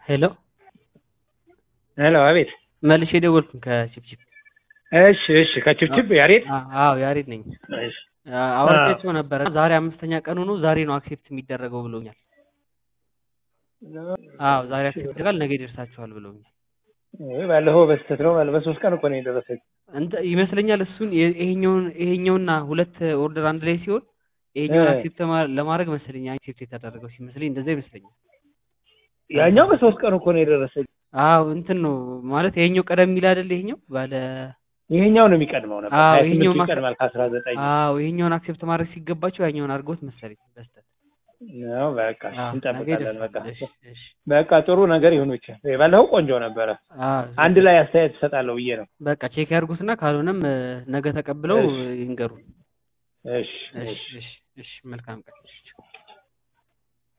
ሄሎ ሄሎ አቤት መልሼ ደወልኩኝ ከቺፕቺፕ። እሺ ከችብችብ ያሬድ አዎ ያሬድ ነኝ። እሺ አወርቻቸው ነበረ ዛሬ አምስተኛ ቀኑ ነው። ዛሬ ነው አክሴፕት የሚደረገው ብሎኛል። አዎ ዛሬ አክሴፕት ይደረጋል፣ ነገ ይደርሳችኋል ብሎኛል። ባለፈው በስተት ነው በሶስት ቀን እኮ ነው የደረሰኝ ይመስለኛል። እሱን ይሄኛውና ሁለት ኦርደር አንድ ላይ ሲሆን ይሄኛውን አክሴፕት ለማድረግ መሰለኝ አክሴፕት የተደረገው ሲመስለኝ እንደዛ ይመስለኛል። ያኛው በሶስት ቀን እኮ ነው የደረሰኝ። አዎ እንትን ነው ማለት ይሄኛው ቀደም ይላል አይደል? ይሄኛው ባለ ይሄኛው ነው የሚቀድመው ነበር። 28 ይቀድማል ከ19። አዎ ይሄኛውን አክሴፕት ማድረግ ሲገባቸው ያኛውን አድርገውት መሰለኝ በስተት ነው። በቃ እንጠብቃለን። በቃ ጥሩ ነገር ይሁን ብቻ። ባለፈው ቆንጆ ነበረ። አንድ ላይ አስተያየት እሰጣለሁ ብዬ ነው። በቃ ቼክ ያድርጉትና ካልሆነም ነገ ተቀብለው ይንገሩ። እሺ መልካም ቀን።